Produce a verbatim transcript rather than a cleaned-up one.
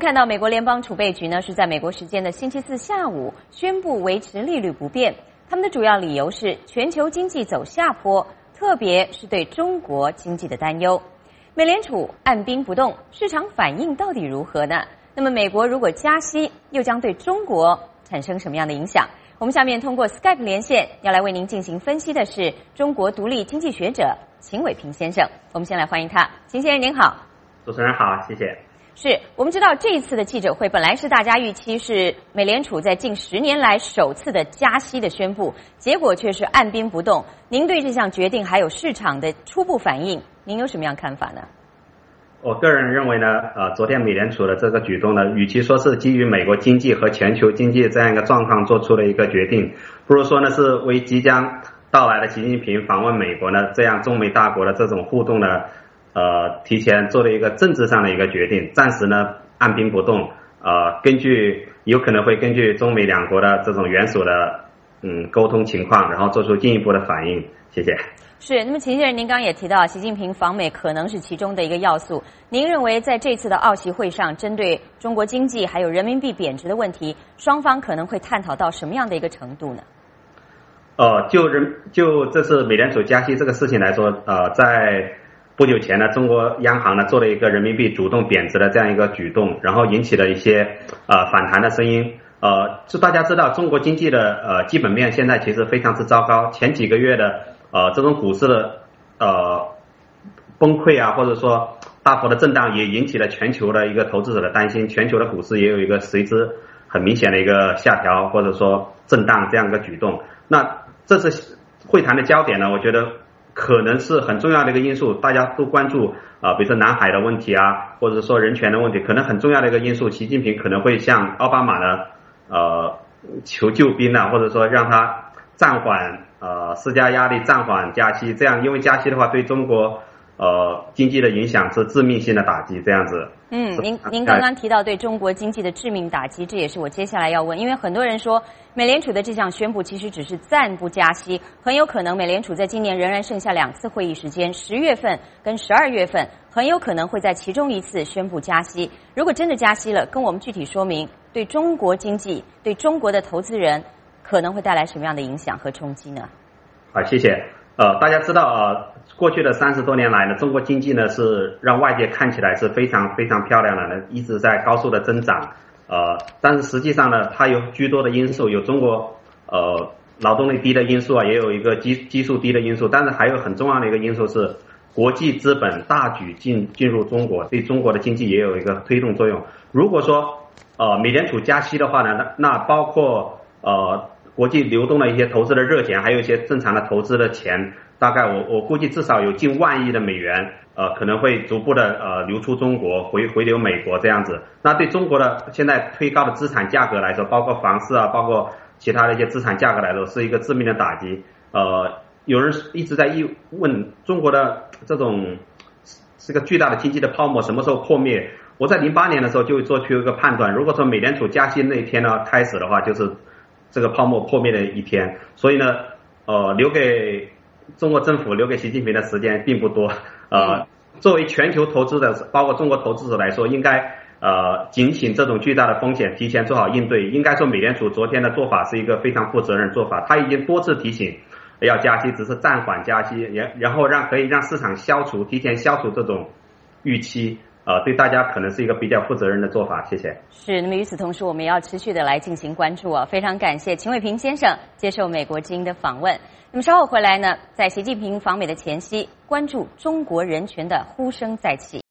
看到美国联邦储备局呢是在美国时间的星期四下午宣布维持利率不变，他们的主要理由是全球经济走下坡，特别是对中国经济的担忧。美联储按兵不动，市场反应到底如何呢？那么美国如果加息，又将对中国产生什么样的影响？我们下面通过 Skype 连线，要来为您进行分析的是中国独立经济学者秦伟平先生。我们先来欢迎他，秦先生您好。 主持人好，谢谢。 是我们知道这一次的记者会本来是大家预期是美联储在近十年来首次的加息的宣布，结果却是按兵不动。您对这项决定还有市场的初步反应，您有什么样看法呢？ 我个人认为呢，呃，昨天美联储的这个举动呢，与其说是基于美国经济和全球经济这样一个状况做出的一个决定，不如说呢是为即将到来的习近平访问美国呢，这样中美大国的这种互动呢，呃，提前做了一个政治上的一个决定，暂时呢按兵不动，呃，根据有可能会根据中美两国的这种元首的嗯沟通情况，然后做出进一步的反应。谢谢。 是，那么秦先生，您刚刚也提到，习近平访美可能是其中的一个要素。您认为在这次的澳习会上，针对中国经济还有人民币贬值的问题，双方可能会探讨到什么样的一个程度呢？ 呃，就人就这次美联储加息这个事情来说，呃，在不久前呢，中国央行呢做了一个人民币主动贬值的这样一个举动，然后引起了一些呃反弹的声音。呃，就大家知道，中国经济的呃基本面现在其实非常之糟糕，前几个月的呃这种股市的呃崩溃啊，或者说大幅的震荡，也引起了全球的一个投资者的担心，全球的股市也有一个随之很明显的一个下调或者说震荡这样一个举动。那这次会谈的焦点呢，我觉得可能是很重要的一个因素，大家都关注啊、呃，比如说南海的问题啊，或者说人权的问题，可能很重要的一个因素，习近平可能会向奥巴马呢呃求救兵啊，或者说让他暂缓呃施加压力，暂缓加息，这样因为加息的话对中国呃经济的影响是致命性的打击，这样子。 嗯，您您刚刚提到对中国经济的致命打击，这也是我接下来要问，因为很多人说美联储的这项宣布其实只是暂不加息，很有可能美联储在今年仍然剩下两次会议时间，十月份跟十二月份很有可能会在其中一次宣布加息。如果真的加息了，跟我们具体说明对中国经济、对中国的投资人可能会带来什么样的影响和冲击呢？ 好，谢谢。呃，大家知道呃，过去的三十多年来呢，中国经济呢是让外界看起来是非常非常漂亮的呢，一直在高速的增长。呃，但是实际上呢，它有居多的因素，有中国呃劳动力低的因素啊，也有一个基基数低的因素，但是还有很重要的一个因素是国际资本大举进进入中国，对中国的经济也有一个推动作用。如果说呃美联储加息的话呢，那那包括呃。国际流动的一些投资的热钱，还有一些正常的投资的钱，大概我我估计至少有近万亿的美元，呃，可能会逐步的呃流出中国，回回流美国这样子。那对中国的现在推高的资产价格来说，包括房市啊，包括其他的一些资产价格来说，是一个致命的打击。呃，有人一直在议问中国的这种是个巨大的经济的泡沫什么时候破灭？我在零八年的时候就做出一个判断，如果说美联储加息那一天呢开始的话，就是这个泡沫破灭的一天，所以呢，呃，留给中国政府、留给习近平的时间并不多。呃，作为全球投资者，包括中国投资者来说，应该呃警醒这种巨大的风险，提前做好应对。应该说，美联储昨天的做法是一个非常负责任的做法，他已经多次提醒要加息，只是暂缓加息，然然后让可以让市场消除、提前消除这种预期。呃，对大家可能是一个比较负责任的做法，谢谢。 是，那么与此同时，我们也要持续的来进行关注啊。非常感谢秦伟平先生接受美国之音的访问。那么稍后回来呢，在习近平访美的前夕，关注中国人权的呼声再起。